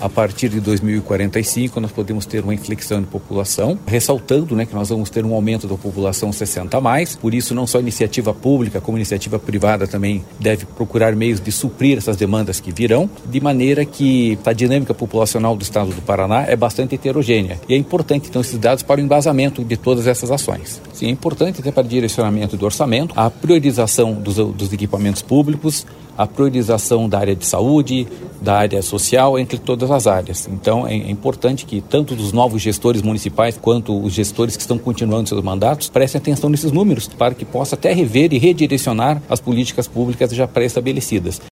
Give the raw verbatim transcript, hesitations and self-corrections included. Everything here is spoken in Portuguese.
a partir de dois mil e quarenta e cinco nós podemos ter uma inflexão de população, ressaltando, né, que nós vamos ter um aumento da população sessenta a mais, por isso não só iniciativa pública como iniciativa privada também deve procurar meios de suprir essas demandas que virão, de maneira que a dinâmica populacional do estado do Paraná é bastante heterogênea e é importante então esses dados para o embasamento de todas essas ações. Sim, é importante até para direcionamento do orçamento, a priorização dos, dos equipamentos públicos, a priorização da área de saúde, da área social, entre todas as áreas. Então, é, é importante que tanto os novos gestores municipais quanto os gestores que estão continuando seus mandatos prestem atenção nesses números para que possa até rever e redirecionar as políticas públicas já pré-estabelecidas.